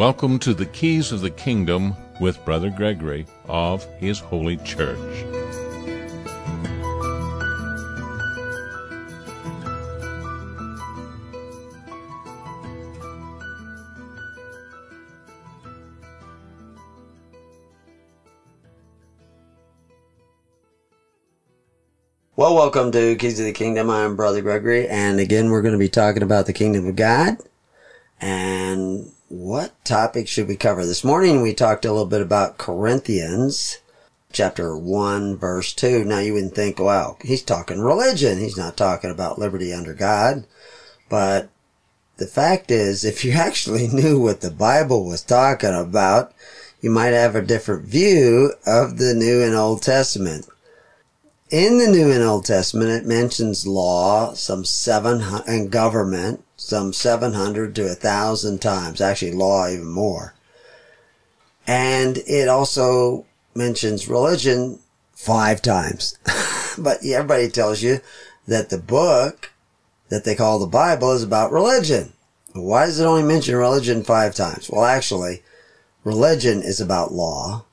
Welcome to the Keys of the Kingdom with Brother Gregory of His Holy Church. Well, welcome to Keys of the Kingdom. I'm Brother Gregory, and again, we're going to be talking about the Kingdom of God. And what topic should we cover? This morning, we talked a little bit about Corinthians, chapter 1, verse 2. Now, you wouldn't think, wow, he's talking religion. He's not talking about liberty under God. But the fact is, if you actually knew what the Bible was talking about, you might have a different view of the New and Old Testament. In the New and Old Testament, it mentions law, and government, some 700 to 1,000 times. Actually, law even more. And it also mentions religion 5 times. But everybody tells you that the book that they call the Bible is about religion. Why does it only mention religion 5 times? Well, actually, religion is about law.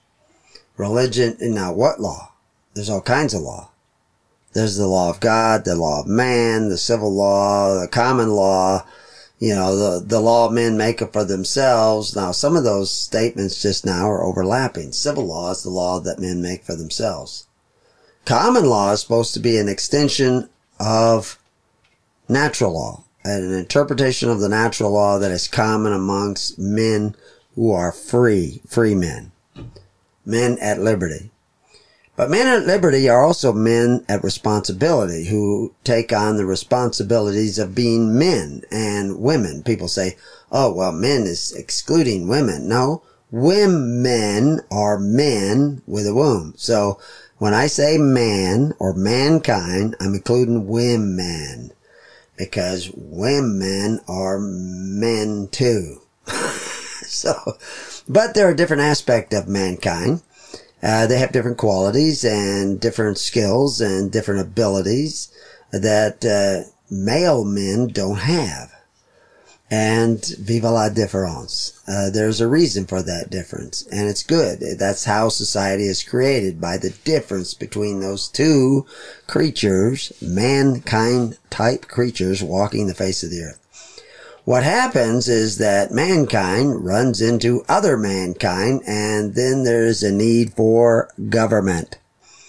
Now what law? There's all kinds of law. There's the law of God, the law of man, the civil law, the common law, the law of men make it for themselves. Now, some of those statements just now are overlapping. Civil law is the law that men make for themselves. Common law is supposed to be an extension of natural law, an interpretation of the natural law that is common amongst men who are free men at liberty. But men at liberty are also men at responsibility who take on the responsibilities of being men and women. People say, oh, well, men is excluding women. No, women are men with a womb. So when I say man or mankind, I'm including women because women are men too. But there are different aspects of mankind. They have different qualities and different skills and different abilities that male men don't have. And vive la différence. There's a reason for that difference, and it's good. That's how society is created, by the difference between those two creatures, mankind-type creatures walking the face of the earth. What happens is that mankind runs into other mankind, and then there's a need for government.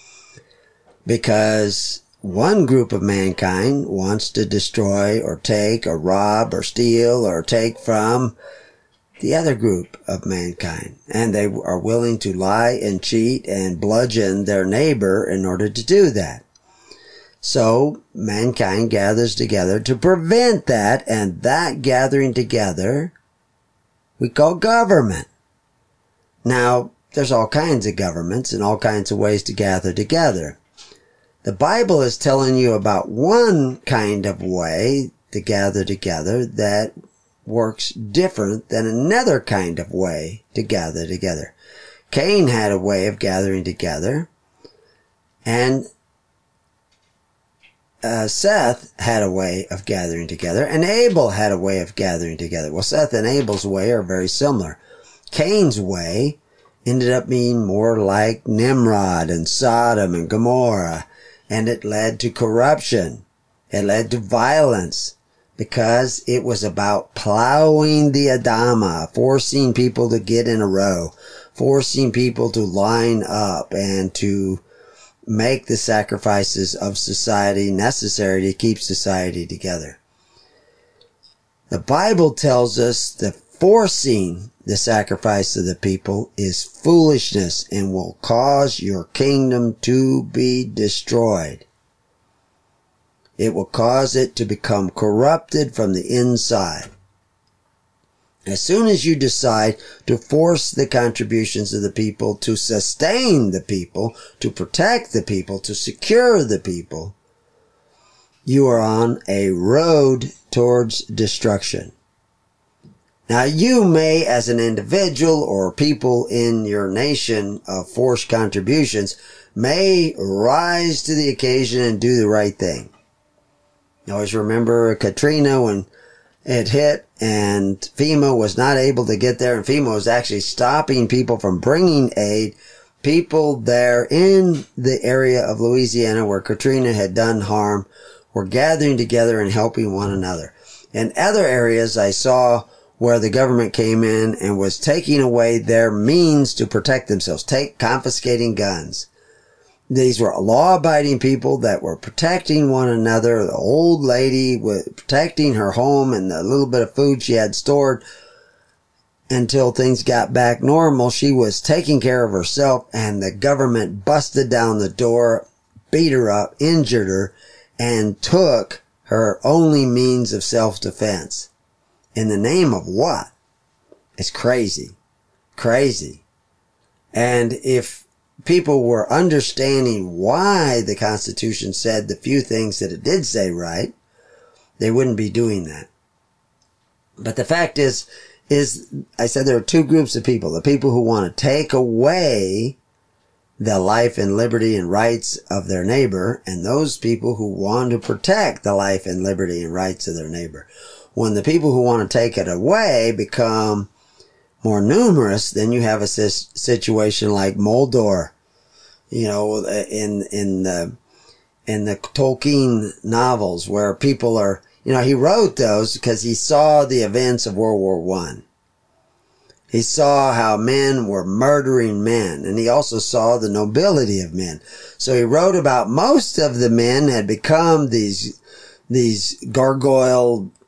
Because one group of mankind wants to destroy or take or rob or steal or take from the other group of mankind. And they are willing to lie and cheat and bludgeon their neighbor in order to do that. So mankind gathers together to prevent that, and that gathering together we call government. Now, there's all kinds of governments and all kinds of ways to gather together. The Bible is telling you about one kind of way to gather together that works different than another kind of way to gather together. Cain had a way of gathering together, and Seth had a way of gathering together, and Abel had a way of gathering together. Well, Seth and Abel's way are very similar. Cain's way ended up being more like Nimrod and Sodom and Gomorrah, and it led to corruption. It led to violence, because it was about plowing the Adama, forcing people to get in a row, forcing people to line up and to make the sacrifices of society necessary to keep society together. The Bible tells us that forcing the sacrifice of the people is foolishness and will cause your kingdom to be destroyed. It will cause it to become corrupted from the inside. As soon as you decide to force the contributions of the people, to sustain the people, to protect the people, to secure the people, you are on a road towards destruction. Now, you may, as an individual or people in your nation of forced contributions, may rise to the occasion and do the right thing. I always remember Katrina when it hit, and FEMA was not able to get there, and FEMA was actually stopping people from bringing aid. People there in the area of Louisiana where Katrina had done harm were gathering together and helping one another. In other areas, I saw where the government came in and was taking away their means to protect themselves, confiscating guns. These were law-abiding people that were protecting one another. The old lady was protecting her home and the little bit of food she had stored until things got back normal. She was taking care of herself, and the government busted down the door, beat her up, injured her, and took her only means of self-defense. In the name of what? It's crazy. Crazy. And if people were understanding why the Constitution said the few things that it did say right, they wouldn't be doing that. But the fact is I said there are two groups of people. The people who want to take away the life and liberty and rights of their neighbor, and those people who want to protect the life and liberty and rights of their neighbor. When the people who want to take it away become more numerous, then you have a situation like Moldor, in the Tolkien novels, where people are, he wrote those because he saw the events of World War I. He saw how men were murdering men, and he also saw the nobility of men. So he wrote about most of the men had become these gargoyle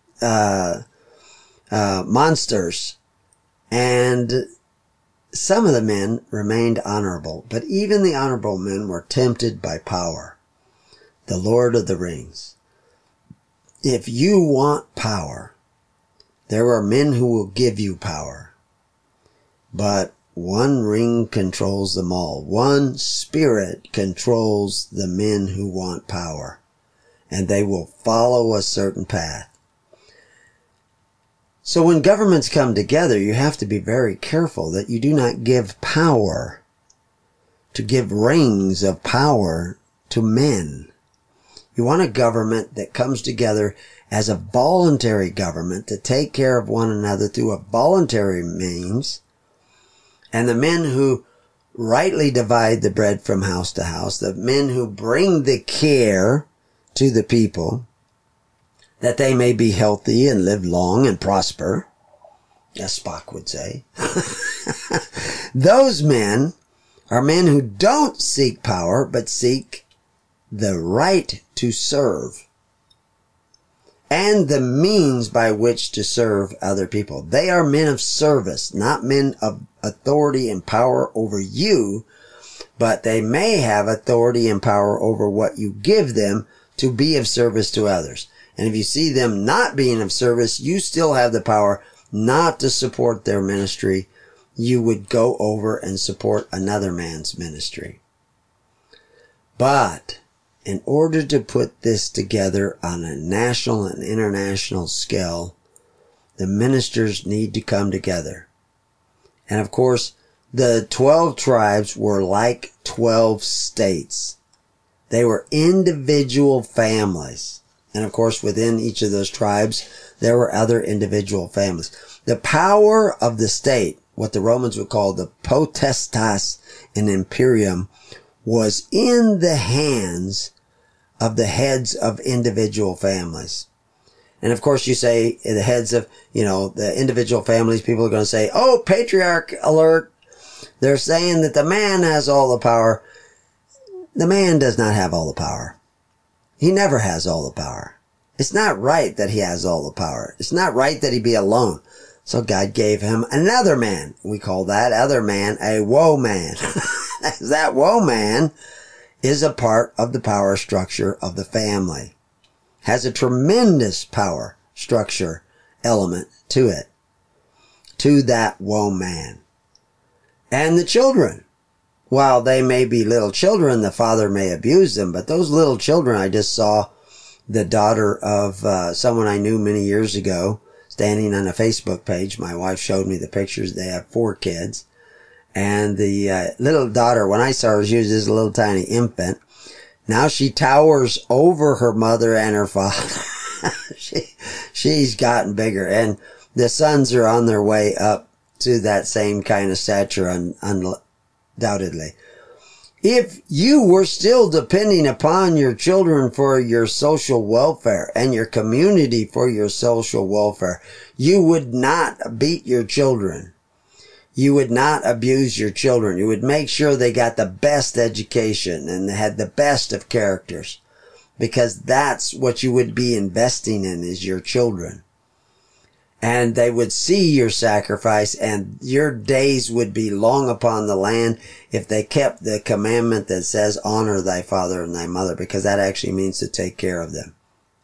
monsters, and some of the men remained honorable, but even the honorable men were tempted by power. The Lord of the Rings. If you want power, there are men who will give you power. But one ring controls them all. One spirit controls the men who want power. And they will follow a certain path. So when governments come together, you have to be very careful that you do not give power, to give rings of power to men. You want a government that comes together as a voluntary government to take care of one another through a voluntary means. And the men who rightly divide the bread from house to house, the men who bring the care to the people, that they may be healthy and live long and prosper, as Spock would say. Those men are men who don't seek power, but seek the right to serve and the means by which to serve other people. They are men of service, not men of authority and power over you, but they may have authority and power over what you give them to be of service to others. And if you see them not being of service, you still have the power not to support their ministry. You would go over and support another man's ministry. But in order to put this together on a national and international scale, the ministers need to come together. And of course, the 12 tribes were like 12 states. They were individual families. And of course, within each of those tribes, there were other individual families. The power of the state, what the Romans would call the potestas and imperium, was in the hands of the heads of individual families. And of course, you say the heads of, the individual families, people are going to say, oh, patriarch alert. They're saying that the man has all the power. The man does not have all the power. He never has all the power. It's not right that he has all the power. It's not right that he be alone. So God gave him another man. We call that other man a woe man. That woe man is a part of the power structure of the family. Has a tremendous power structure element to it. To that woe man. And the children. While they may be little children, the father may abuse them, but those little children, I just saw the daughter of someone I knew many years ago standing on a Facebook page. My wife showed me the pictures. They have 4 kids. And the little daughter, when I saw her, she was just a little tiny infant. Now she towers over her mother and her father. she's gotten bigger, and the sons are on their way up to that same kind of stature, undoubtedly. If you were still depending upon your children for your social welfare and your community for your social welfare, you would not beat your children. You would not abuse your children. You would make sure they got the best education and they had the best of characters, because that's what you would be investing in, is your children. And they would see your sacrifice, and your days would be long upon the land if they kept the commandment that says, honor thy father and thy mother, because that actually means to take care of them.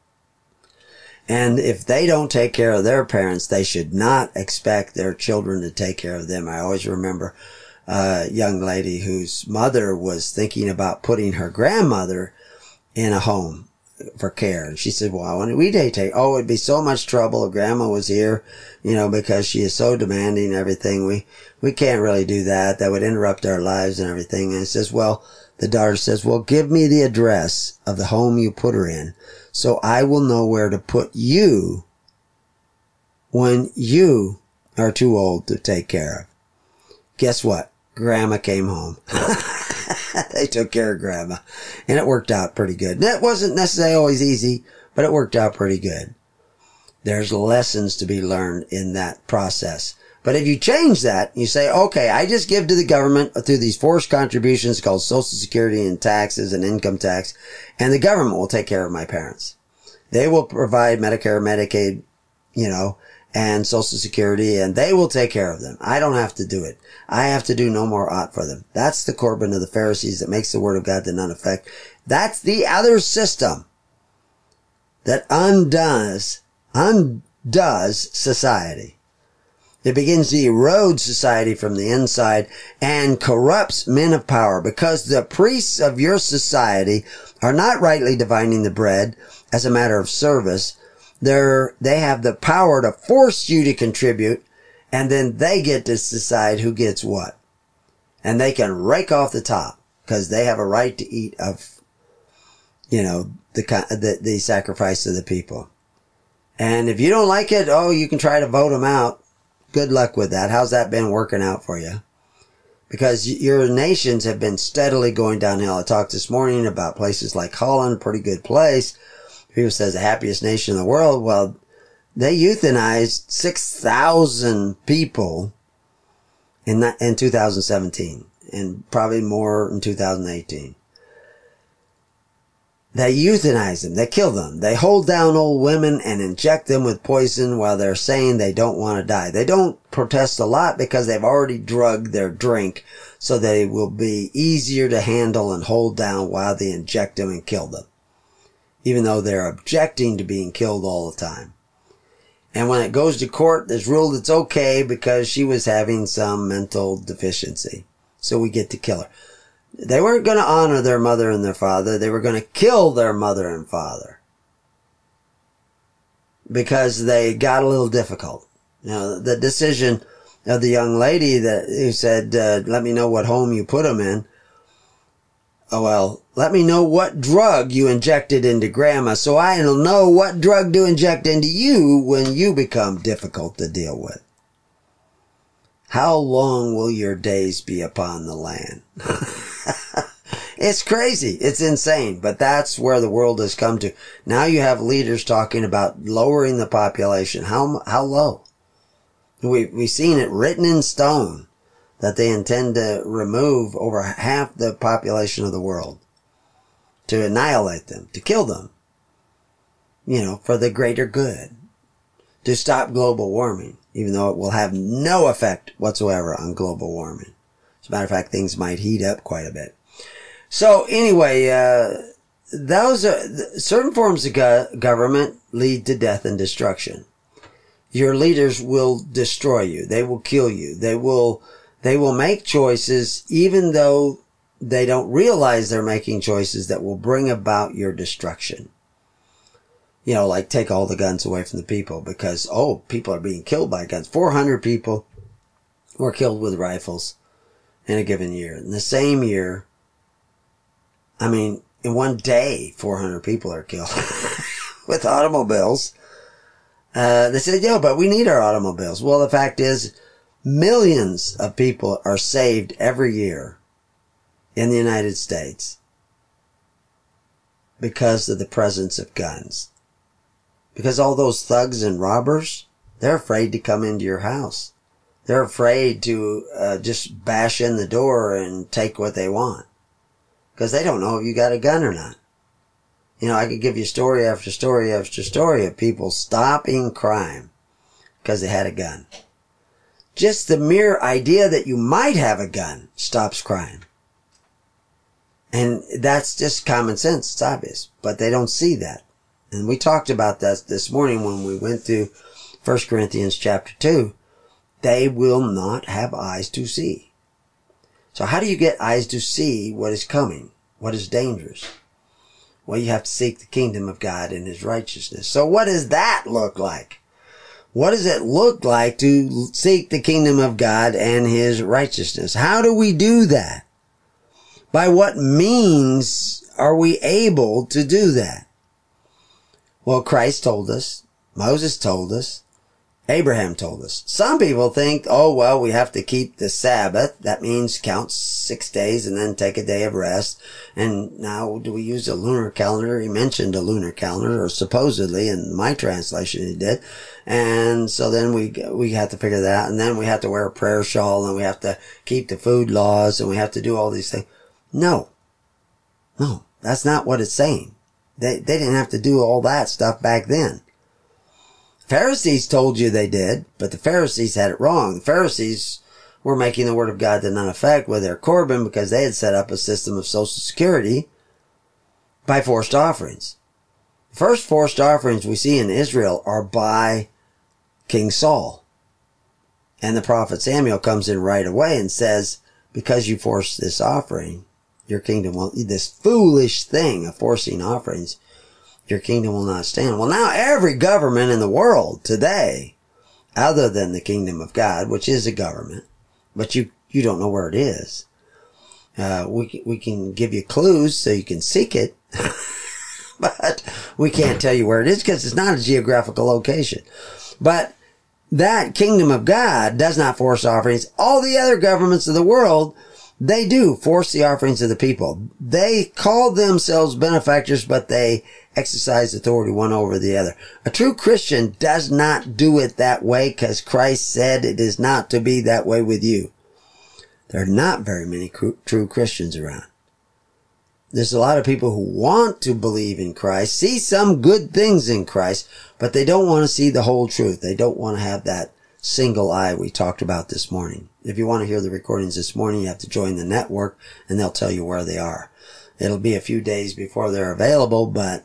And if they don't take care of their parents, they should not expect their children to take care of them. I always remember a young lady whose mother was thinking about putting her grandmother in a home for care. And she said, well, when we take, it'd be so much trouble if grandma was here, because she is so demanding everything. We can't really do that. That would interrupt our lives and everything. And it says, the daughter says, well, give me the address of the home you put her in, so I will know where to put you when you are too old to take care of. Guess what? Grandma came home. They took care of grandma, and it worked out pretty good. That wasn't necessarily always easy, but it worked out pretty good. There's lessons to be learned in that process. But if you change that, you say, okay, I just give to the government through these forced contributions called Social Security and taxes and income tax, and the government will take care of my parents. They will provide Medicare, Medicaid, and Social Security, and they will take care of them. I don't have to do it. I have to do no more ought for them. That's the Corbin of the Pharisees that makes the word of God to none effect. That's the other system that undoes society. It begins to erode society from the inside and corrupts men of power, because the priests of your society are not rightly dividing the bread as a matter of service. They have the power to force you to contribute, and then they get to decide who gets what. And they can rake off the top, because they have a right to eat of, the sacrifice of the people. And if you don't like it, you can try to vote them out. Good luck with that. How's that been working out for you? Because your nations have been steadily going downhill. I talked this morning about places like Holland, pretty good place. People says the happiest nation in the world. Well, they euthanized 6,000 people in 2017, and probably more in 2018. They euthanize them. They kill them. They hold down old women and inject them with poison while they're saying they don't want to die. They don't protest a lot because they've already drugged their drink, so they will be easier to handle and hold down while they inject them and kill them, even though they're objecting to being killed all the time. And when it goes to court, it's ruled it's okay because she was having some mental deficiency. So we get to kill her. They weren't going to honor their mother and their father. They were going to kill their mother and father, because they got a little difficult. The decision of the young lady who said, let me know what home you put them in. Oh, well, let me know what drug you injected into grandma, so I'll know what drug to inject into you when you become difficult to deal with. How long will your days be upon the land? It's crazy. It's insane. But that's where the world has come to. Now you have leaders talking about lowering the population. How low? We've seen it written in stone that they intend to remove over half the population of the world, to annihilate them, to kill them, for the greater good, to stop global warming, even though it will have no effect whatsoever on global warming. As a matter of fact, things might heat up quite a bit. So anyway, those are certain forms of government lead to death and destruction. Your leaders will destroy you. They will kill you. They will make choices, even though they don't realize they're making choices that will bring about your destruction. Like take all the guns away from the people, because, people are being killed by guns. 400 people were killed with rifles in a given year. In the same year, in one day, 400 people are killed with automobiles. They said, "Yo, but we need our automobiles." Well, the fact is, millions of people are saved every year in the United States because of the presence of guns. Because all those thugs and robbers, they're afraid to come into your house. They're afraid to just bash in the door and take what they want. Because they don't know if you got a gun or not. You know, I could give you story after story after story of people stopping crime because they had a gun. Just the mere idea that you might have a gun stops crime. And that's just common sense. It's obvious. But they don't see that. And we talked about that this morning when we went through 1 Corinthians chapter 2. They will not have eyes to see. So how do you get eyes to see what is coming? What is dangerous? Well, you have to seek the kingdom of God and His righteousness. So what does that look like? What does it look like to seek the kingdom of God and His righteousness? How do we do that? By what means are we able to do that? Well, Christ told us, Moses told us, Abraham told us. Some people think, oh, well, we have to keep the Sabbath. That means count 6 days and then take a day of rest. And now, do we use a lunar calendar? He mentioned a lunar calendar, or supposedly, in my translation he did. And so then we have to figure that out. And then we have to wear a prayer shawl, and we have to keep the food laws, and we have to do all these things. No, that's not what it's saying. They didn't have to do all that stuff back then. Pharisees told you they did, but the Pharisees had it wrong. The Pharisees were making the word of God to none effect with their Corban because they had set up a system of social security by forced offerings. The first forced offerings we see in Israel are by King Saul. And the prophet Samuel comes in right away and says, because you forced this offering, your kingdom won't, this foolish thing of forcing offerings, your kingdom will not stand. Well, now every government in the world today, other than the kingdom of God, which is a government, but you don't know where it is. We can give you clues so you can seek it, but we can't tell you where it is because it's not a geographical location. But that kingdom of God does not force offerings. All the other governments of the world, they do force the offerings of the people. They call themselves benefactors, but they exercise authority one over the other. A true Christian does not do it that way because Christ said it is not to be that way with you. There are not very many true Christians around. There's a lot of people who want to believe in Christ, see some good things in Christ, but they don't want to see the whole truth. They don't want to have that single eye we talked about this morning. If you want to hear the recordings this morning, you have to join the network and they'll tell you where they are. It'll be a few days before they're available, but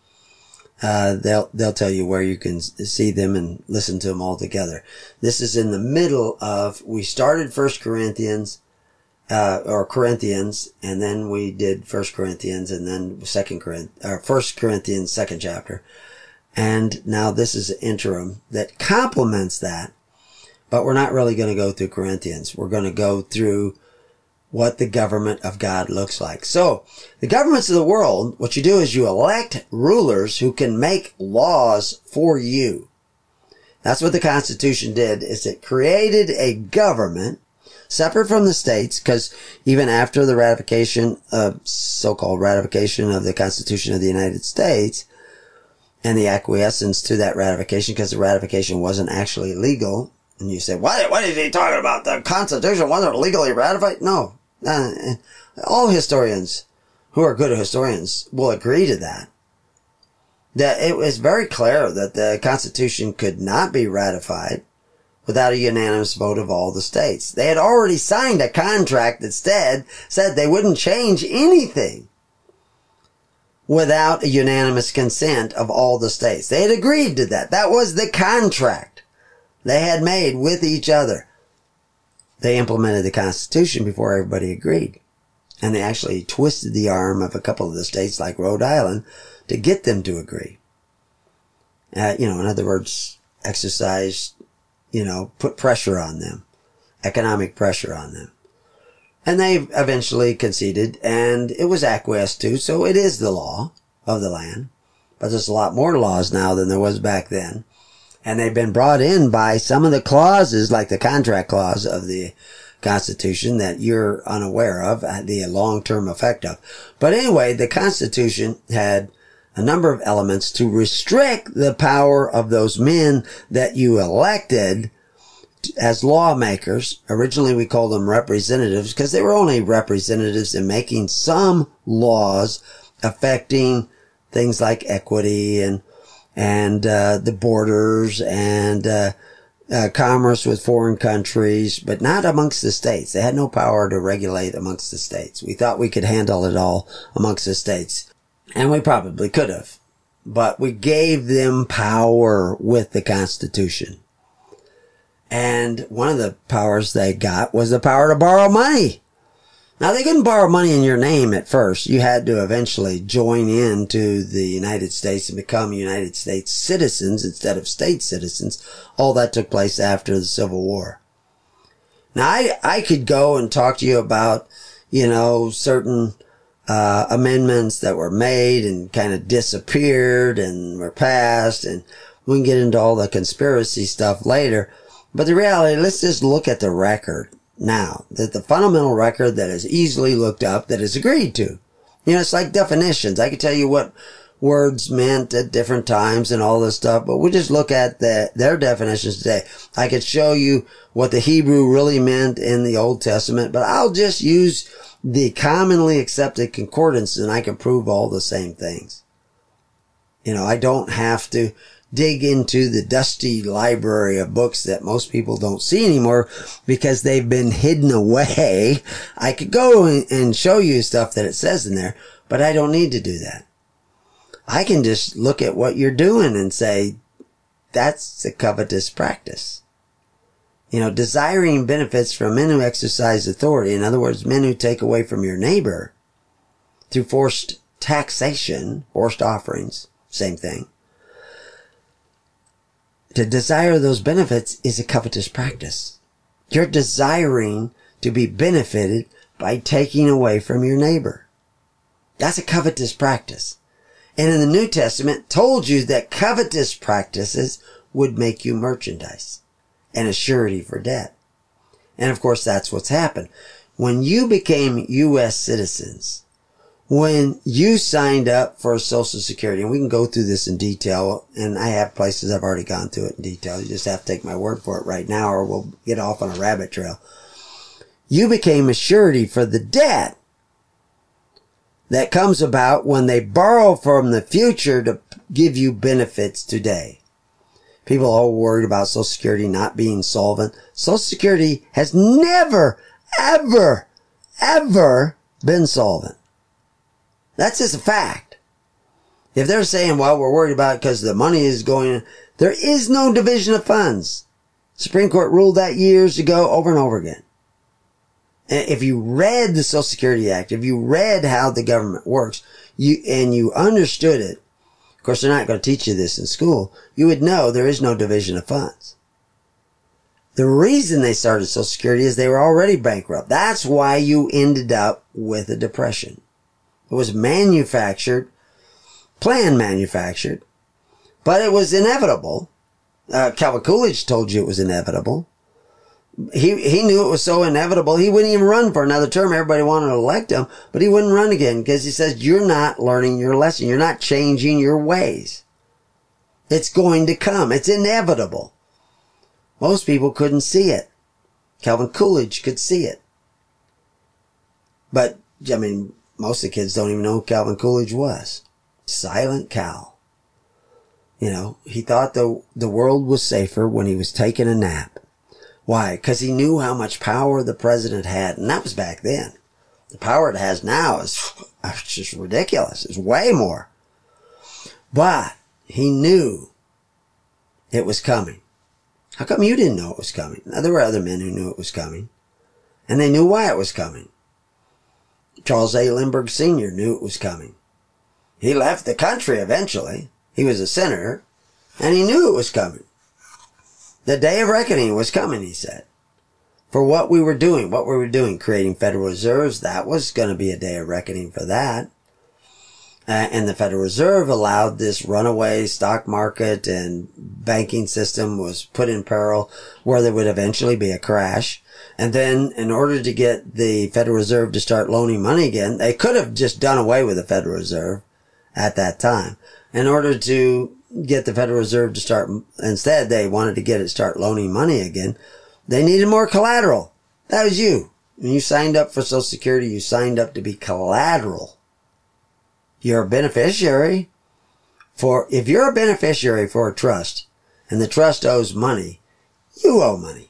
they'll tell you where you can see them and listen to them all together. This is in the middle of, we started 1 Corinthians, or Corinthians, and then we did 1 Corinthians and then 1 Corinthians, second chapter. And now this is an interim that complements that, but we're not really going to go through Corinthians. We're going to go through what the government of God looks like. So, the governments of the world, what you do is you elect rulers who can make laws for you. That's what the Constitution did, is it created a government separate from the states, because even after the ratification of, so-called ratification of the Constitution of the United States, and the acquiescence to that ratification, because the ratification wasn't actually legal, and you say, what is he talking about? The Constitution wasn't legally ratified? No. All historians who are good historians will agree to that. That it was very clear that the Constitution could not be ratified without a unanimous vote of all the states. They had already signed a contract that said they wouldn't change anything without a unanimous consent of all the states. They had agreed to that. That was the contract they had made with each other. They implemented the Constitution before everybody agreed. And they actually twisted the arm of a couple of the states like Rhode Island to get them to agree. In other words, put pressure on them, economic pressure on them. And they eventually conceded, and it was acquiesced to, so it is the law of the land. But there's a lot more laws now than there was back then. And they've been brought in by some of the clauses, like the contract clause of the Constitution that you're unaware of, the long-term effect of. But anyway, the Constitution had a number of elements to restrict the power of those men that you elected as lawmakers. Originally we called them representatives because they were only representatives in making some laws affecting things like equity and the borders and commerce with foreign countries, but not amongst the states. They had no power to regulate amongst the states. We thought we could handle it all amongst the states, and we probably could have, but we gave them power with the Constitution. And one of the powers they got was the power to borrow money. Now, they couldn't borrow money in your name at first. You had to eventually join into the United States and become United States citizens instead of state citizens. All that took place after the Civil War. Now, I could go and talk to you about, certain amendments that were made and kind of disappeared and were passed, and we can get into all the conspiracy stuff later. But the reality, let's just look at the record. Now, that the fundamental record that is easily looked up, that is agreed to. It's like definitions. I could tell you what words meant at different times and all this stuff, but we'll just look at their definitions today. I could show you what the Hebrew really meant in the Old Testament, but I'll just use the commonly accepted concordance and I can prove all the same things. I don't have to dig into the dusty library of books that most people don't see anymore because they've been hidden away. I could go and show you stuff that it says in there, but I don't need to do that. I can just look at what you're doing and say, that's a covetous practice. Desiring benefits from men who exercise authority, in other words, men who take away from your neighbor through forced taxation, forced offerings, same thing. To desire those benefits is a covetous practice. You're desiring to be benefited by taking away from your neighbor. That's a covetous practice. And in the New Testament, told you that covetous practices would make you merchandise and a surety for debt. And of course, that's what's happened. When you became U.S. citizens, when you signed up for Social Security, and we can go through this in detail, and I have places I've already gone through it in detail. You just have to take my word for it right now, or we'll get off on a rabbit trail. You became a surety for the debt that comes about when they borrow from the future to give you benefits today. People are all worried about Social Security not being solvent. Social Security has never, ever, ever been solvent. That's just a fact. If they're saying, well, we're worried about it because the money is going, there is no division of funds. Supreme Court ruled that years ago over and over again. And if you read the Social Security Act, if you read how the government works, you understood it, of course they're not going to teach you this in school, you would know there is no division of funds. The reason they started Social Security is they were already bankrupt. That's why you ended up with a depression. It was manufactured, plan manufactured, but it was inevitable. Calvin Coolidge told you it was inevitable. He knew it was so inevitable, he wouldn't even run for another term. Everybody wanted to elect him, but he wouldn't run again because he says, you're not learning your lesson. You're not changing your ways. It's going to come. It's inevitable. Most people couldn't see it. Calvin Coolidge could see it. But, most of the kids don't even know who Calvin Coolidge was. Silent Cal. He thought the world was safer when he was taking a nap. Why? Because he knew how much power the president had, and that was back then. The power it has now is just ridiculous. It's way more. But he knew it was coming. How come you didn't know it was coming? Now, there were other men who knew it was coming, and they knew why it was coming. Charles A. Lindbergh Sr. knew it was coming. He left the country eventually. He was a senator, and he knew it was coming. The day of reckoning was coming, he said. For what we were doing, creating Federal Reserves, that was going to be a day of reckoning for that. And the Federal Reserve allowed this runaway stock market and banking system was put in peril where there would eventually be a crash. And then in order to get the Federal Reserve to start loaning money again, they could have just done away with the Federal Reserve at that time. In order to get the Federal Reserve to start, instead they wanted to get it start loaning money again. They needed more collateral. That was you. When you signed up for Social Security, you signed up to be collateral. You're a beneficiary if you're a beneficiary for a trust and the trust owes money, you owe money.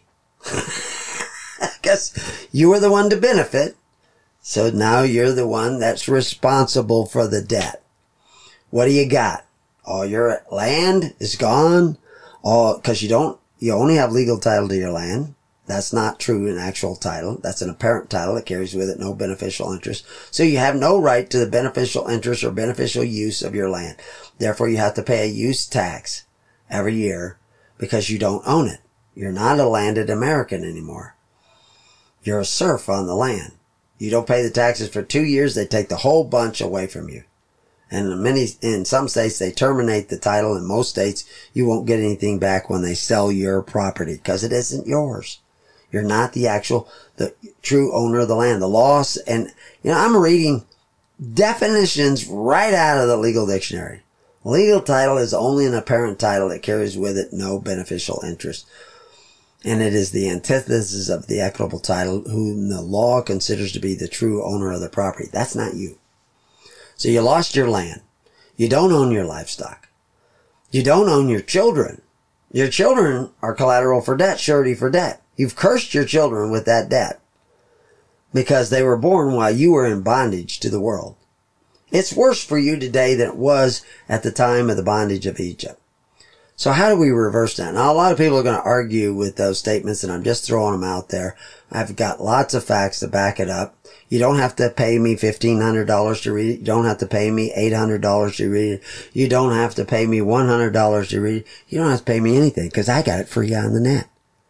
Because you were the one to benefit. So now you're the one that's responsible for the debt. What do you got? All your land is gone. Cause you only have legal title to your land. That's not true in actual title. That's an apparent title that carries with it no beneficial interest. So you have no right to the beneficial interest or beneficial use of your land. Therefore, you have to pay a use tax every year because you don't own it. You're not a landed American anymore. You're a serf on the land. You don't pay the taxes for 2 years, they take the whole bunch away from you. And in some states, they terminate the title. In most states, you won't get anything back when they sell your property because it isn't yours. You're not the true owner of the land. The laws, and, I'm reading definitions right out of the legal dictionary. Legal title is only an apparent title that carries with it no beneficial interest. And it is the antithesis of the equitable title, whom the law considers to be the true owner of the property. That's not you. So you lost your land. You don't own your livestock. You don't own your children. Your children are collateral for debt, surety for debt. You've cursed your children with that debt because they were born while you were in bondage to the world. It's worse for you today than it was at the time of the bondage of Egypt. So how do we reverse that? Now, a lot of people are going to argue with those statements, and I'm just throwing them out there. I've got lots of facts to back it up. You don't have to pay me $1,500 to read it. You don't have to pay me $800 to read it. You don't have to pay me $100 to read it. You don't have to pay me anything because I got it free on the net.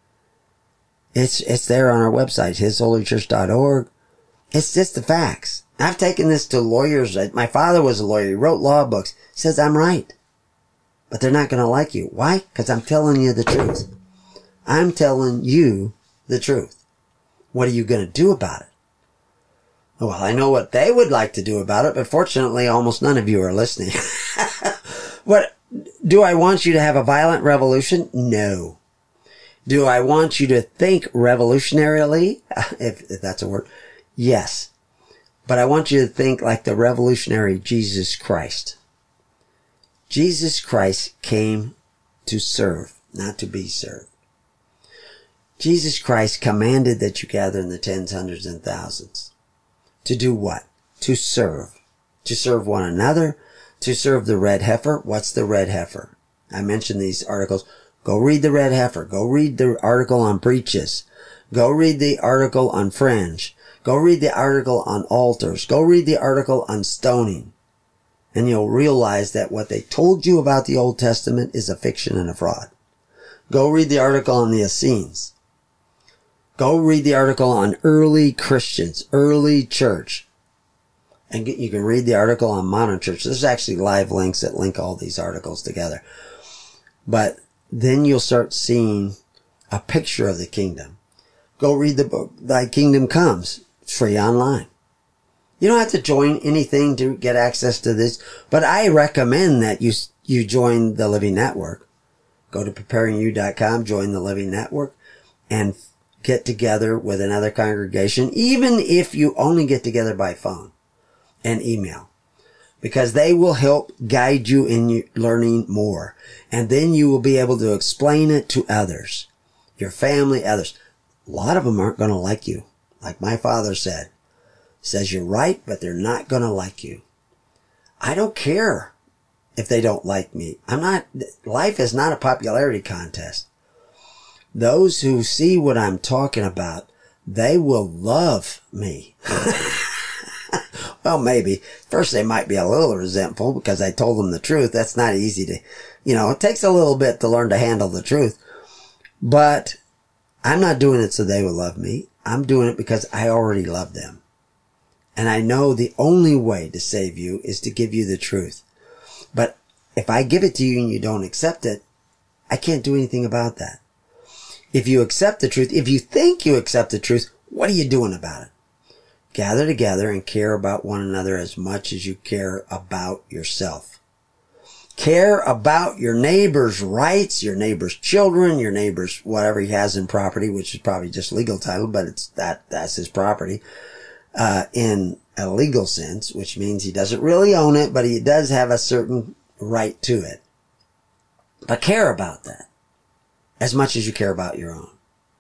It's there on our website, hisholychurch.org. It's just the facts. I've taken this to lawyers. My father was a lawyer. He wrote law books. He says I'm right. But they're not going to like you. Why? Because I'm telling you the truth. I'm telling you the truth. What are you going to do about it? Well, I know what they would like to do about it, but fortunately, almost none of you are listening. What? Do I want you to have a violent revolution? No. Do I want you to think revolutionarily? If that's a word. Yes. But I want you to think like the revolutionary Jesus Christ. Jesus Christ came to serve, not to be served. Jesus Christ commanded that you gather in the tens, hundreds, and thousands. To do what? To serve. To serve one another. To serve the red heifer. What's the red heifer? I mentioned these articles. Go read the red heifer. Go read the article on breeches. Go read the article on fringe. Go read the article on altars. Go read the article on stoning. And you'll realize that what they told you about the Old Testament is a fiction and a fraud. Go read the article on the Essenes. Go read the article on early Christians, early church. And you can read the article on modern church. There's actually live links that link all these articles together. But then you'll start seeing a picture of the kingdom. Go read the book, Thy Kingdom Comes. It's free online. You don't have to join anything to get access to this, but I recommend that you join the Living Network. Go to preparingyou.com, join the Living Network, and get together with another congregation, even if you only get together by phone and email, because they will help guide you in learning more. And then you will be able to explain it to others, your family, others. A lot of them aren't going to like you. Like my father said, says you're right, but they're not going to like you. I don't care if they don't like me. Life is not a popularity contest. Those who see what I'm talking about, they will love me. Well, maybe. First, they might be a little resentful because I told them the truth. That's not easy to, it takes a little bit to learn to handle the truth. But I'm not doing it so they will love me. I'm doing it because I already love them. And I know the only way to save you is to give you the truth. But if I give it to you and you don't accept it, I can't do anything about that. If you accept the truth, if you think you accept the truth, what are you doing about it? Gather together and care about one another as much as you care about yourself. Care about your neighbor's rights, your neighbor's children, your neighbor's whatever he has in property, which is probably just legal title, but that's his property, in a legal sense, which means he doesn't really own it, but he does have a certain right to it. But care about that as much as you care about your own.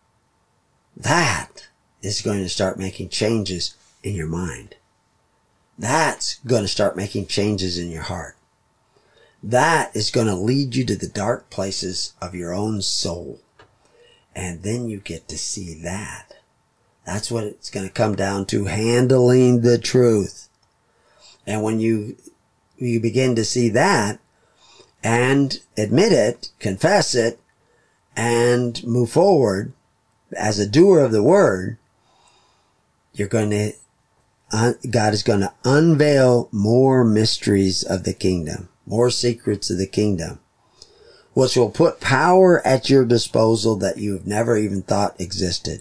That is going to start making changes in your mind. That's going to start making changes in your heart. That is going to lead you to the dark places of your own soul. And then you get to see that. That's what it's going to come down to, handling the truth. And when you begin to see that and admit it, confess it, and move forward as a doer of the word, God is going to unveil more mysteries of the kingdom, more secrets of the kingdom, which will put power at your disposal that you've never even thought existed.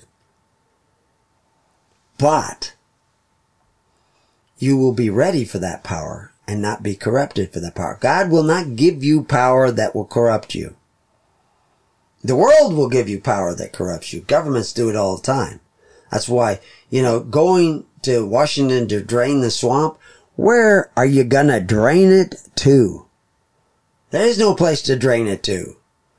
But you will be ready for that power and not be corrupted for that power. God will not give you power that will corrupt you. The world will give you power that corrupts you. Governments do it all the time. That's why, going to Washington to drain the swamp, where are you gonna drain it to? There is no place to drain it to.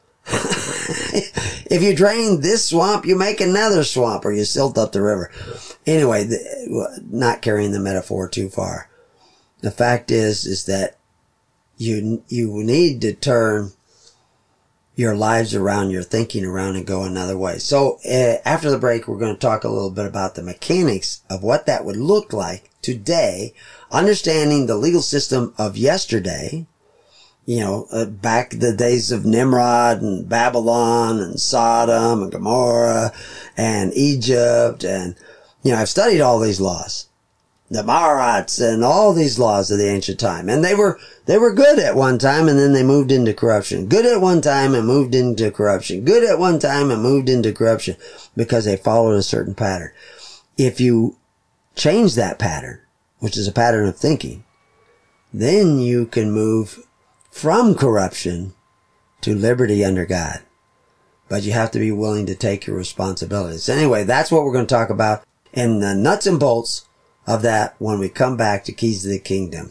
If you drain this swamp, you make another swamp, or you silt up the river. Anyway, not carrying the metaphor too far. The fact is that you need to turn your lives around, your thinking around, and go another way. So after the break, we're going to talk a little bit about the mechanics of what that would look like today, understanding the legal system of yesterday, back the days of Nimrod and Babylon and Sodom and Gomorrah and Egypt. And, I've studied all these laws, the Maharats and all these laws of the ancient time. And they were good at one time, and then they moved into corruption. Good at one time and moved into corruption. Good at one time and moved into corruption because they followed a certain pattern. If you change that pattern, which is a pattern of thinking, then you can move from corruption to liberty under God. But you have to be willing to take your responsibilities. Anyway, that's what we're going to talk about in the nuts and bolts of that when we come back to Keys to the Kingdom.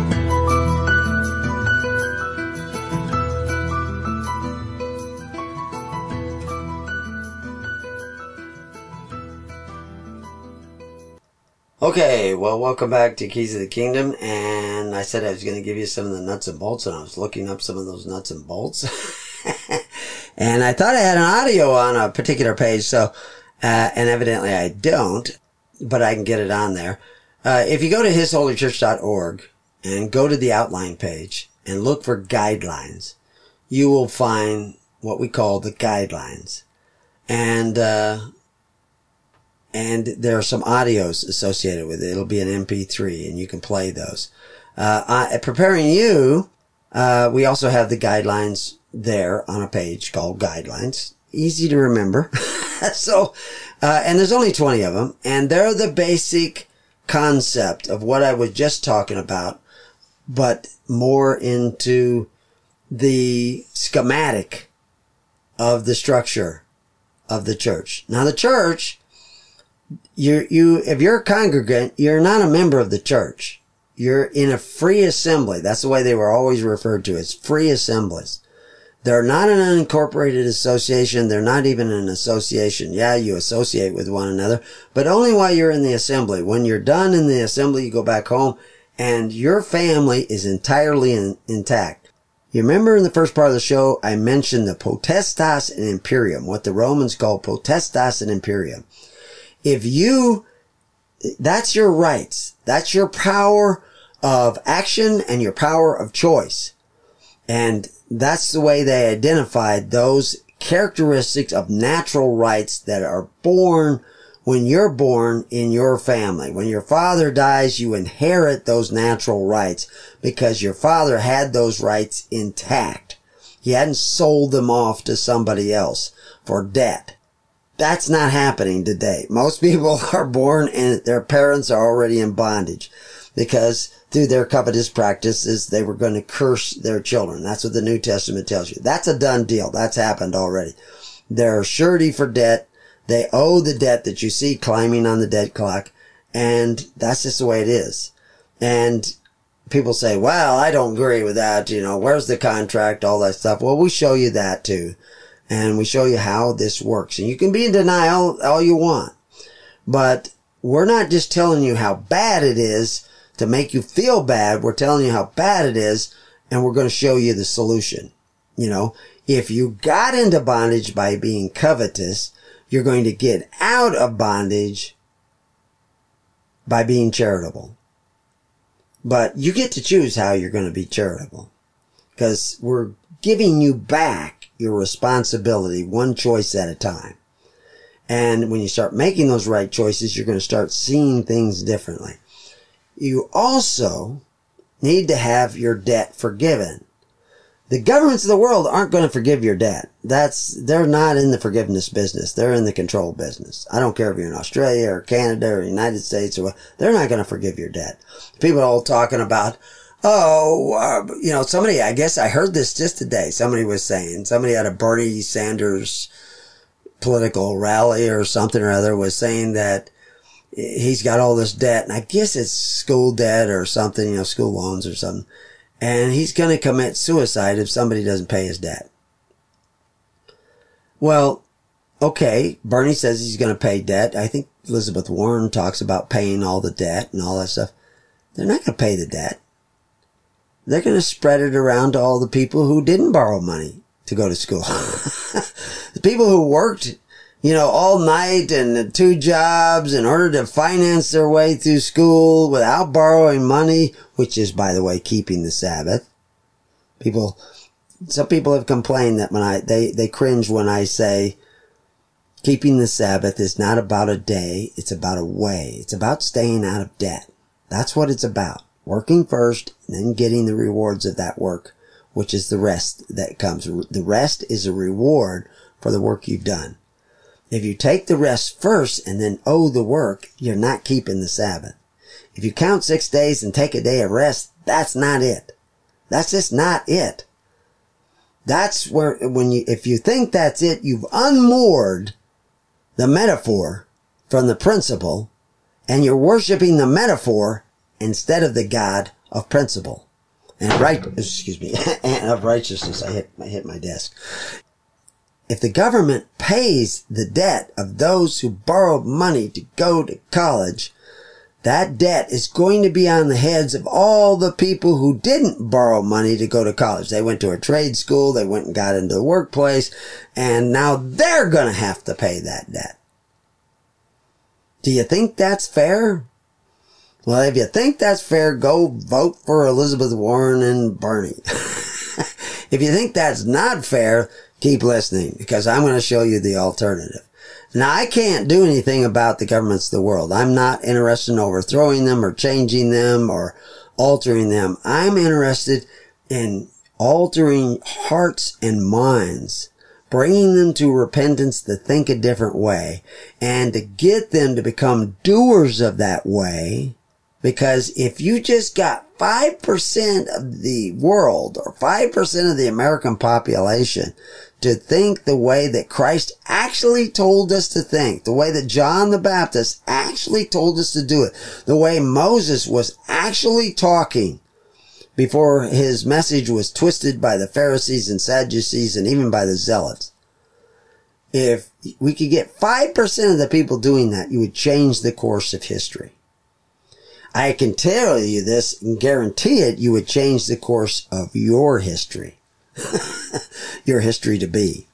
Okay, well, welcome back to Keys of the Kingdom, and I said I was going to give you some of the nuts and bolts, and I was looking up some of those nuts and bolts, and I thought I had an audio on a particular page, so, and evidently I don't, but I can get it on there. If you go to hisholychurch.org and go to the outline page and look for guidelines, you will find what we call the guidelines, and there are some audios associated with it. It'll be an MP3, and you can play those. Preparing you, we also have the guidelines there on a page called Guidelines. Easy to remember. So, and there's only 20 of them, and they're the basic concept of what I was just talking about, but more into the schematic of the structure of the church. Now, the church, if you're a congregant, you're not a member of the church. You're in a free assembly. That's the way they were always referred to, as free assemblies. They're not an unincorporated association. They're not even an association. Yeah, you associate with one another, but only while you're in the assembly. When you're done in the assembly, you go back home, and your family is entirely intact. You remember in the first part of the show, I mentioned the potestas and imperium, what the Romans called potestas and imperium. That's your rights. That's your power of action and your power of choice. And that's the way they identified those characteristics of natural rights that are born when you're born in your family. When your father dies, you inherit those natural rights because your father had those rights intact. He hadn't sold them off to somebody else for debt. That's not happening today. Most people are born and their parents are already in bondage because through their covetous practices, they were going to curse their children. That's what the New Testament tells you. That's a done deal. That's happened already. They're surety for debt. They owe the debt that you see climbing on the debt clock. And that's just the way it is. And people say, well, I don't agree with that. Where's the contract? All that stuff. Well, we show you that too. And we show you how this works. And you can be in denial all you want. But we're not just telling you how bad it is to make you feel bad. We're telling you how bad it is, and we're going to show you the solution. If you got into bondage by being covetous, you're going to get out of bondage by being charitable. But you get to choose how you're going to be charitable, because we're giving you back your responsibility one choice at a time. And when you start making those right choices, you're going to start seeing things differently. You also need to have your debt forgiven. The governments of the world aren't going to forgive your debt. They're not in the forgiveness business. They're in the control business. I don't care if you're in Australia or Canada or United States or what. They're not going to forgive your debt. People are all talking about, somebody, I guess I heard this just today. Somebody at a Bernie Sanders political rally or something or other was saying that he's got all this debt, and I guess it's school debt or something, school loans or something. And he's going to commit suicide if somebody doesn't pay his debt. Well, okay, Bernie says he's going to pay debt. I think Elizabeth Warren talks about paying all the debt and all that stuff. They're not going to pay the debt. They're going to spread it around to all the people who didn't borrow money to go to school. The people who worked, all night and 2 jobs in order to finance their way through school without borrowing money, which is, by the way, keeping the Sabbath. Some people have complained that they cringe when I say keeping the Sabbath is not about a day, it's about a way. It's about staying out of debt. That's what it's about. Working first, and then getting the rewards of that work, which is the rest that comes. The rest is a reward for the work you've done. If you take the rest first and then owe the work, you're not keeping the Sabbath. If you count 6 days and take a day of rest, that's not it. That's just not it. That's where, if you think that's it, you've unmoored the metaphor from the principle, and you're worshiping the metaphor instead of the God of principle and and of righteousness. I hit my desk. If the government pays the debt of those who borrowed money to go to college, that debt is going to be on the heads of all the people who didn't borrow money to go to college. They went to a trade school, they went and got into the workplace, and now they're going to have to pay that debt. Do you think that's fair? Well, if you think that's fair, go vote for Elizabeth Warren and Bernie. If you think that's not fair, keep listening, because I'm going to show you the alternative. Now, I can't do anything about the governments of the world. I'm not interested in overthrowing them or changing them or altering them. I'm interested in altering hearts and minds, bringing them to repentance to think a different way, and to get them to become doers of that way. Because if you just got 5% of the world or 5% of the American population to think the way that Christ actually told us to think, the way that John the Baptist actually told us to do it, the way Moses was actually talking before his message was twisted by the Pharisees and Sadducees and even by the Zealots. If we could get 5% of the people doing that, you would change the course of history. I can tell you this and guarantee it, you would change the course of your history. Your history to be.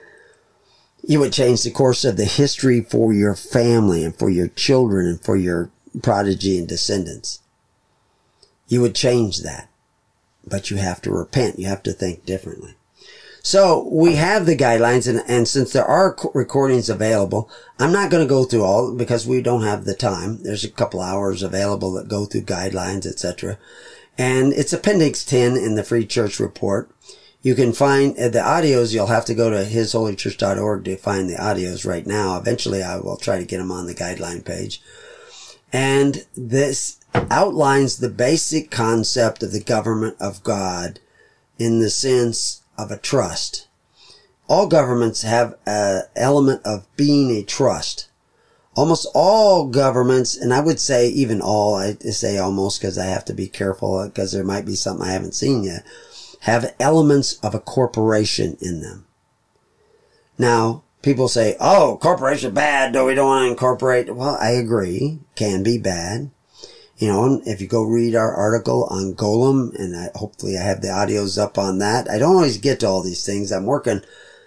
You would change the course of the history for your family and for your children and for your prodigy and descendants. You would change that. But you have to repent. You have to think differently. So we have the guidelines, and since there are recordings available, I'm not going to go through all because we don't have the time. There's a couple hours available that go through guidelines, etc. And it's Appendix 10 in the Free Church Report. You can find the audios. You'll have to go to hisholychurch.org to find the audios right now. Eventually, I will try to get them on the guideline page. And this outlines the basic concept of the government of God in the sense of a trust. All governments have an element of being a trust. Almost all governments, and I would say even all, I say almost because I have to be careful because there might be something I haven't seen yet, have elements of a corporation in them. Now, people say, oh, corporation bad, no, we don't want to incorporate. Well, I agree, can be bad. You know, if you go read our article on Golem, and hopefully I have the audios up on that. I don't always get to all these things. I'm working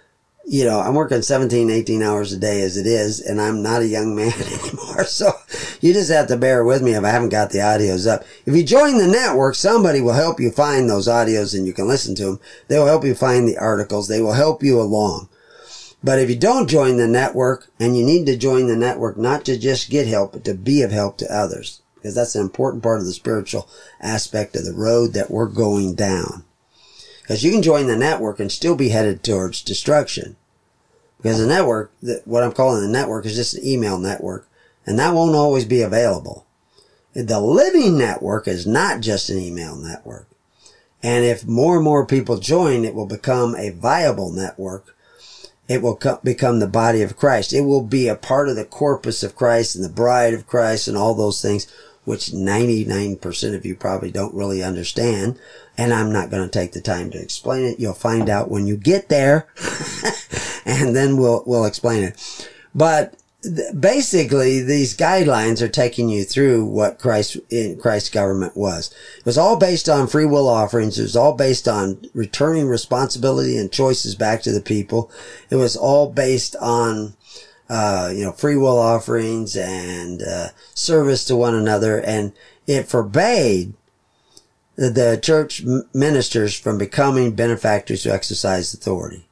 17, 18 hours a day as it is, and I'm not a young man anymore. So you just have to bear with me if I haven't got the audios up. If you join the network, somebody will help you find those audios and you can listen to them. They will help you find the articles. They will help you along. But if you don't join the network, and you need to join the network not to just get help, but to be of help to others, because that's an important part of the spiritual aspect of the road that we're going down. Because you can join the network and still be headed towards destruction. Because the network, what I'm calling the network, is just an email network. And that won't always be available. The living network is not just an email network. And if more and more people join, it will become a viable network. It will become the body of Christ. It will be a part of the corpus of Christ and the bride of Christ and all those things, which 99% of you probably don't really understand. And I'm not going to take the time to explain it. You'll find out when you get there. And then we'll explain it. But basically, these guidelines are taking you through what Christ's government was. It was all based on free will offerings. It was all based on returning responsibility and choices back to the people. It was all based on free will offerings and service to one another, and it forbade the church ministers from becoming benefactors who exercise authority.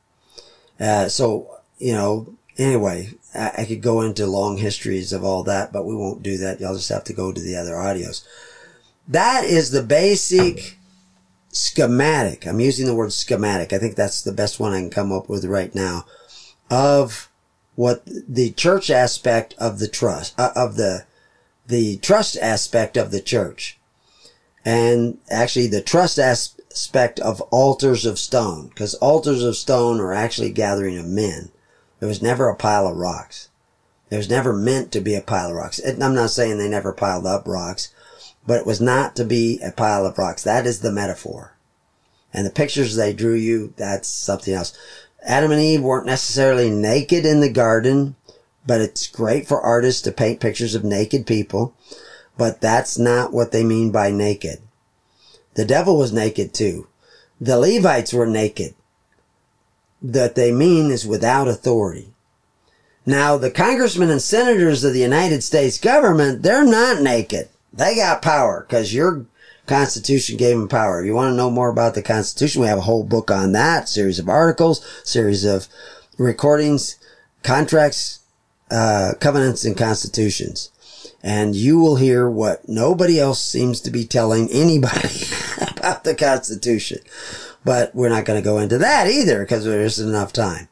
Anyway, I could go into long histories of all that, but we won't do that. Y'all just have to go to the other audios. That is the basic schematic. I'm using the word schematic. I think that's the best one I can come up with right now of what the church aspect of the trust, the trust aspect of the church. And actually the trust aspect of altars of stone, because altars of stone are actually a gathering of men. There was never a pile of rocks. There was never meant to be a pile of rocks. I'm not saying they never piled up rocks, but it was not to be a pile of rocks. That is the metaphor. And the pictures they drew you, that's something else. Adam and Eve weren't necessarily naked in the garden, but it's great for artists to paint pictures of naked people. But that's not what they mean by naked. The devil was naked too. The Levites were naked. That they mean is without authority. Now, the congressmen and senators of the United States government, they're not naked. They got power because your Constitution gave them power. If you want to know more about the Constitution, we have a whole book on that, series of articles, series of recordings, contracts, covenants, and constitutions. And you will hear what nobody else seems to be telling anybody about the Constitution. But we're not going to go into that either because there isn't enough time.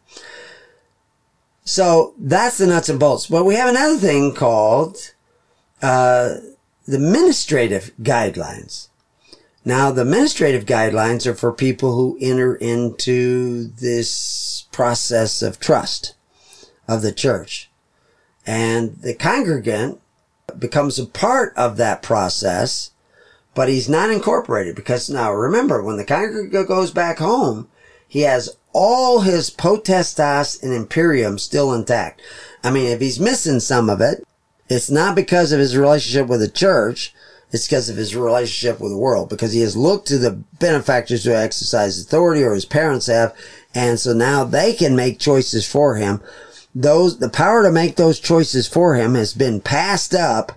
So that's the nuts and bolts. But we have another thing called the administrative guidelines. Now, the administrative guidelines are for people who enter into this process of trust of the church. And the congregant becomes a part of that process, but he's not incorporated because now remember, when the congregant goes back home, he has all his potestas and imperium still intact. I mean, if he's missing some of it, it's not because of his relationship with the church. It's because of his relationship with the world, because he has looked to the benefactors who exercise authority, or his parents have, and so now they can make choices for him. The power to make those choices for him has been passed up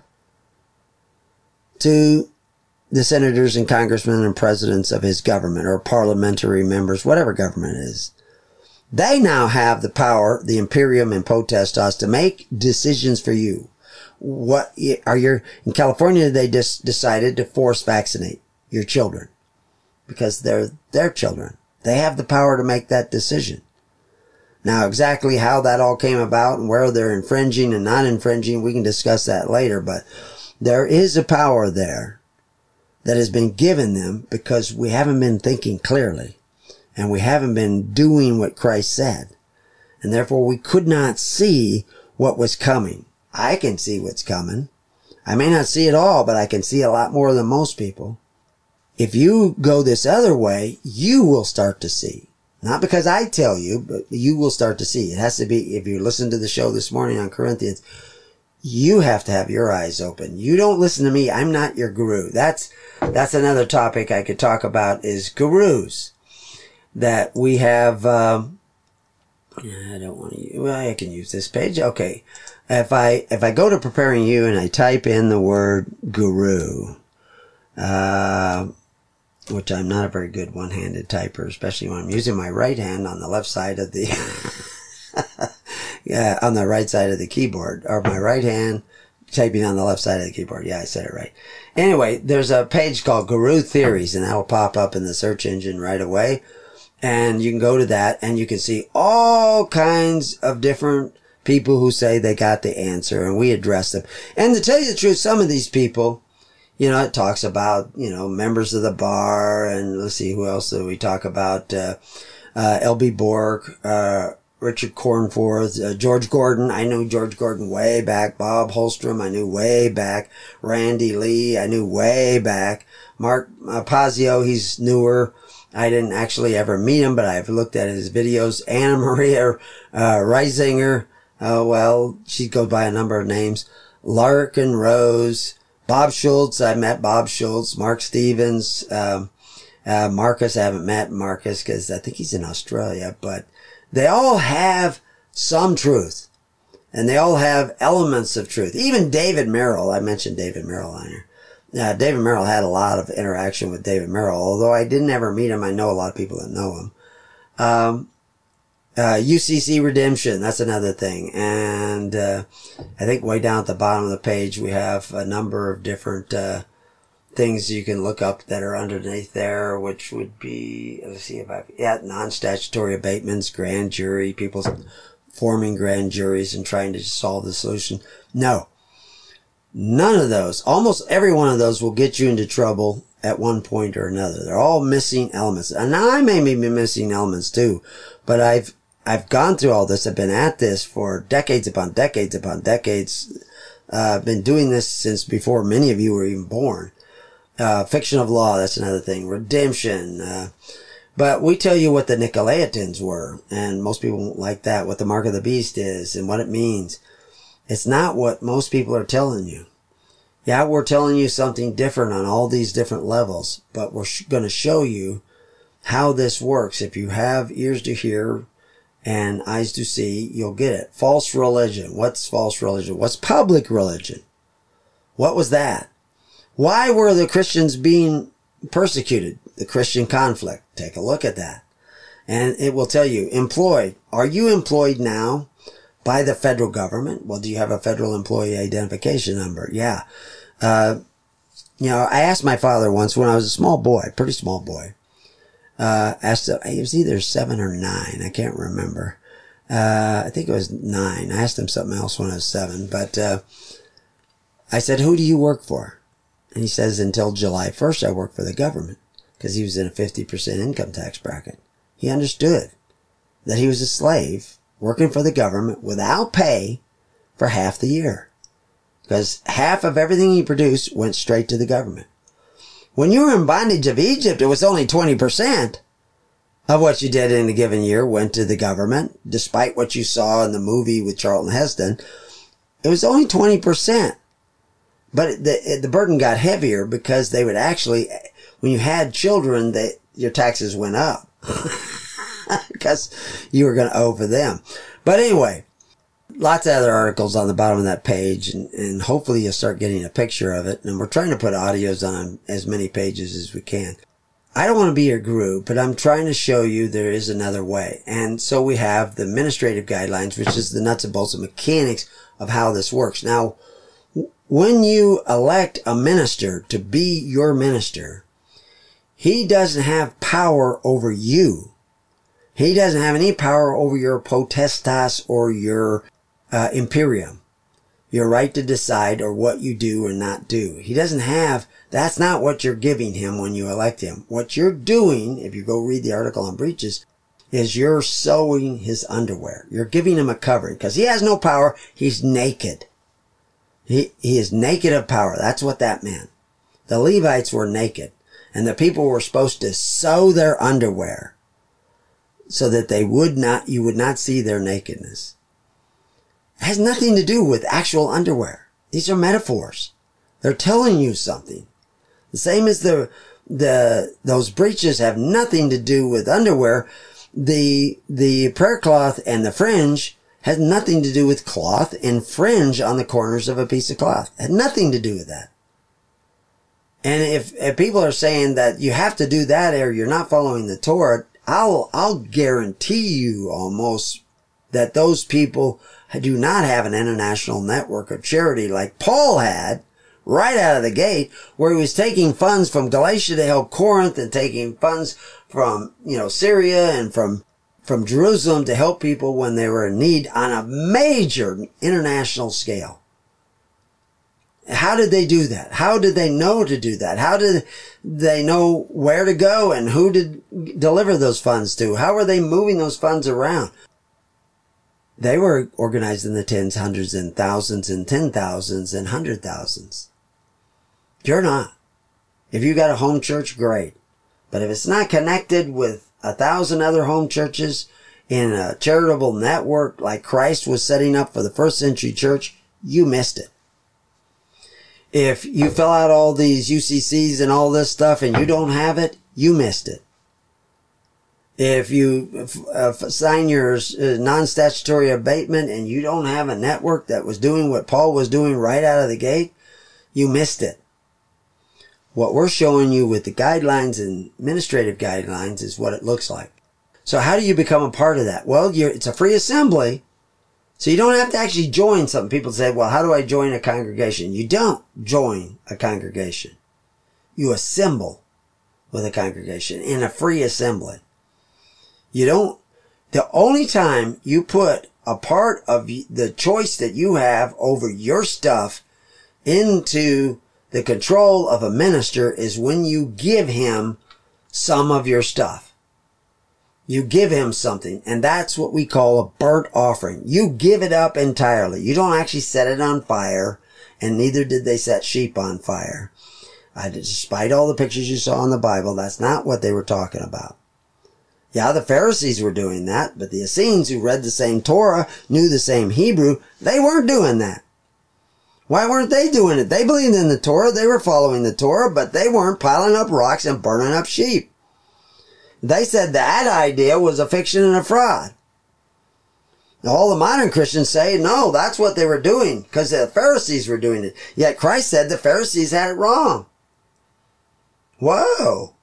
to the senators and congressmen and presidents of his government, or parliamentary members, whatever government it is. They now have the power, the imperium and potestas, to make decisions for you. In California, they just decided to force vaccinate your children because they're their children. They have the power to make that decision. Now, exactly how that all came about and where they're infringing and not infringing, we can discuss that later, but there is a power there that has been given them because we haven't been thinking clearly and we haven't been doing what Christ said. And therefore we could not see what was coming. I can see what's coming. I may not see it all, but I can see a lot more than most people. If you go this other way, you will start to see. Not because I tell you, but you will start to see. It has to be, if you listen to the show this morning on Corinthians, you have to have your eyes open. You don't listen to me. I'm not your guru. That's another topic I could talk about is gurus. That we have, I don't want to, well, I can use this page. Okay. If I go to Preparing You and I type in the word guru, which I'm not a very good one-handed typer, especially when I'm using my right hand on the left side of the, yeah, on the right side of the keyboard, or my right hand typing on the left side of the keyboard. Yeah, I said it right. Anyway, there's a page called Guru Theories, and that will pop up in the search engine right away. And you can go to that and you can see all kinds of different people who say they got the answer, and we address them. And to tell you the truth, some of these people, you know, it talks about, you know, members of the bar, and let's see, who else do we talk about? L.B. Bork, Richard Cornforth, George Gordon. I knew George Gordon way back. Bob Holstrom, I knew way back. Randy Lee, I knew way back. Mark Pazio, he's newer. I didn't actually ever meet him, but I've looked at his videos. Anna Maria Reisinger, well, she goes by a number of names. Larkin Rose, Bob Schultz, I met Bob Schultz, Mark Stevens, Marcus, I haven't met Marcus because I think he's in Australia, but they all have some truth, and they all have elements of truth. Even David Merrill, I mentioned David Merrill on here. David Merrill had a lot of interaction with David Merrill, although I didn't ever meet him. I know a lot of people that know him. UCC Redemption, that's another thing. And I think way down at the bottom of the page, we have a number of different things you can look up that are underneath there, which would be, let's see if non-statutory abatements, grand jury, people forming grand juries and trying to solve the solution. No. None of those, almost every one of those will get you into trouble at one point or another. They're all missing elements. And now I may be missing elements too, but I've gone through all this. I've been at this for decades upon decades upon decades. I've been doing this since before many of you were even born. Fiction of law, that's another thing. Redemption. But we tell you what the Nicolaitans were, and most people won't like that, what the mark of the beast is and what it means. It's not what most people are telling you. Yeah, we're telling you something different on all these different levels, but we're going to show you how this works. If you have ears to hear and eyes to see, you'll get it. False religion. What's false religion? What's public religion? What was that? Why were the Christians being persecuted? The Christian conflict. Take a look at that. And it will tell you, employed. Are you employed now by the federal government? Well, do you have a federal employee identification number? Yeah. You know, I asked my father once when I was a small boy, pretty small boy, asked him, he was either 7 or 9. I can't remember. I think it was 9. I asked him something else when I was 7, but, I said, who do you work for? And he says, until July 1st, I work for the government, because he was in a 50% income tax bracket. He understood that he was a slave working for the government without pay for half the year, because half of everything he produced went straight to the government. When you were in bondage of Egypt, it was only 20% of what you did in a given year went to the government, despite what you saw in the movie with Charlton Heston. It was only 20%. But the burden got heavier because they would actually, when you had children, your taxes went up because you were going to owe for them. But anyway, lots of other articles on the bottom of that page, and hopefully you'll start getting a picture of it. And we're trying to put audios on as many pages as we can. I don't want to be your guru, but I'm trying to show you there is another way. And so we have the administrative guidelines, which is the nuts and bolts and mechanics of how this works. Now, when you elect a minister to be your minister, he doesn't have power over you. He doesn't have any power over your potestas or your imperium, your right to decide or what you do or not do. He doesn't have, that's not what you're giving him when you elect him. What you're doing, if you go read the article on breaches, is you're sewing his underwear. You're giving him a covering because he has no power. He's naked. He is naked of power. That's what that meant. The Levites were naked, and the people were supposed to sew their underwear so that you would not see their nakedness. It has nothing to do with actual underwear. These are metaphors. They're telling you something. The same as those breeches have nothing to do with underwear. The prayer cloth and the fringe has nothing to do with cloth and fringe on the corners of a piece of cloth. It had nothing to do with that. And if people are saying that you have to do that or you're not following the Torah, I'll guarantee you almost that those people do not have an international network of charity like Paul had right out of the gate, where he was taking funds from Galatia to help Corinth and taking funds from, Syria and from Jerusalem to help people when they were in need on a major international scale. How did they do that? How did they know to do that? How did they know where to go and who to deliver those funds to? How were they moving those funds around? They were organized in the tens, hundreds, and thousands, and 10,000s, and 100,000s. You're not. If you got a home church, great. But if it's not connected with 1,000 other home churches in a charitable network like Christ was setting up for the first century church, you missed it. If you fill out all these UCCs and all this stuff and you don't have it, you missed it. If you sign your non-statutory abatement and you don't have a network that was doing what Paul was doing right out of the gate, you missed it. What we're showing you with the guidelines and administrative guidelines is what it looks like. So how do you become a part of that? Well, it's a free assembly. So you don't have to actually join something. People say, well, how do I join a congregation? You don't join a congregation. You assemble with a congregation in a free assembly. The only time you put a part of the choice that you have over your stuff into the control of a minister is when you give him some of your stuff. You give him something, and that's what we call a burnt offering. You give it up entirely. You don't actually set it on fire, and neither did they set sheep on fire. Despite all the pictures you saw in the Bible, that's not what they were talking about. Yeah, the Pharisees were doing that, but the Essenes, who read the same Torah, knew the same Hebrew, they weren't doing that. Why weren't they doing it? They believed in the Torah, they were following the Torah, but they weren't piling up rocks and burning up sheep. They said that idea was a fiction and a fraud. All the modern Christians say, no, that's what they were doing, because the Pharisees were doing it. Yet Christ said the Pharisees had it wrong. Whoa.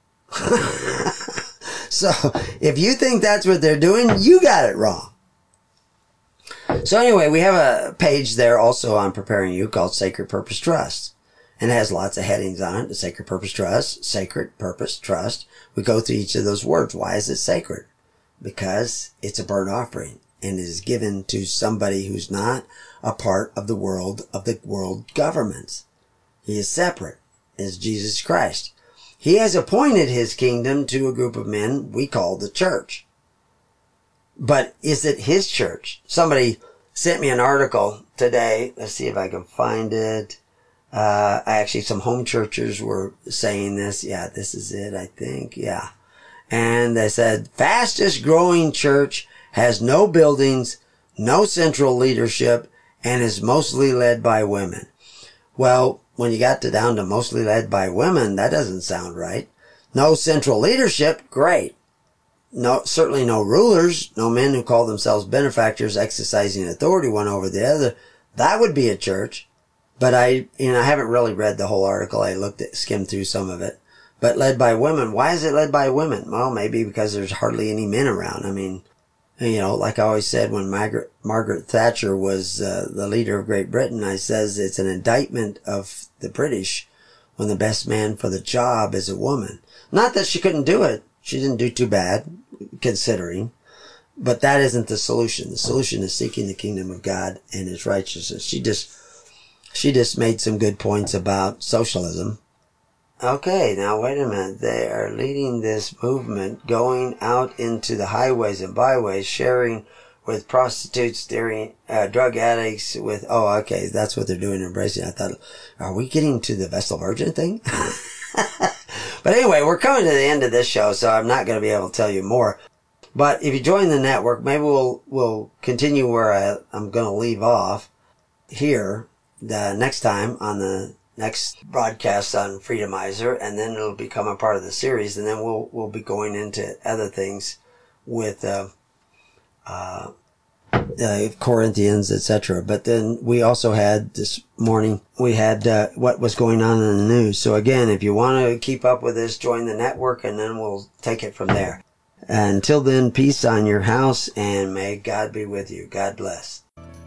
So, if you think that's what they're doing, you got it wrong. So anyway, we have a page there also on Preparing You called Sacred Purpose Trust. And it has lots of headings on it. The Sacred Purpose Trust, Sacred Purpose Trust. We go through each of those words. Why is it sacred? Because it's a burnt offering and it is given to somebody who's not a part of the world governments. He is separate. Is Jesus Christ. He has appointed his kingdom to a group of men we call the church. But is it his church? Somebody sent me an article today. Let's see if I can find it. Actually, some home churchers were saying this. Yeah, this is it, I think. Yeah. And they said, fastest growing church has no buildings, no central leadership, and is mostly led by women. Well, when you got down to mostly led by women, that doesn't sound right. No central leadership, great. No, certainly no rulers, no men who call themselves benefactors exercising authority one over the other. That would be a church. But I haven't really read the whole article. I skimmed through some of it. But led by women. Why is it led by women? Well, maybe because there's hardly any men around. I mean, like I always said when Margaret Thatcher was the leader of Great Britain, I says it's an indictment of the British when the best man for the job is a woman. Not that she couldn't do it. She didn't do too bad, considering. But that isn't the solution. The solution is seeking the kingdom of God and his righteousness. She just made some good points about socialism. Okay, now wait a minute. They are leading this movement, going out into the highways and byways, sharing with prostitutes, drug addicts with, okay, that's what they're doing, embracing. I thought, are we getting to the Vestal Virgin thing? But anyway, we're coming to the end of this show, so I'm not going to be able to tell you more. But if you join the network, maybe we'll continue where I'm going to leave off here the next time on the next broadcast on Freedomizer, and then it'll become a part of the series, and then we'll be going into other things with Corinthians, etc. But then we also had this morning, we had what was going on in the news. So again, if you want to keep up with this, join the network, and then we'll take it from there. Until then, peace on your house, and may God be with you. God bless.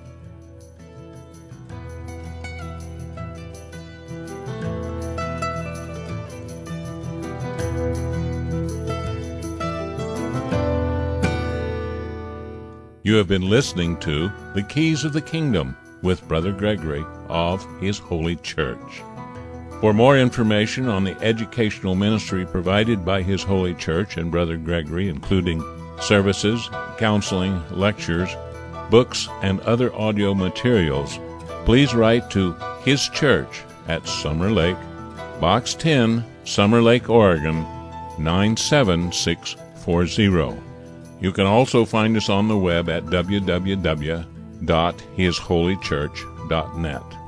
You have been listening to The Keys of the Kingdom with Brother Gregory of His Holy Church. For more information on the educational ministry provided by His Holy Church and Brother Gregory, including services, counseling, lectures, books, and other audio materials, please write to His Church at Summer Lake, Box 10, Summer Lake, Oregon, 97640. You can also find us on the web at www.hisholychurch.net.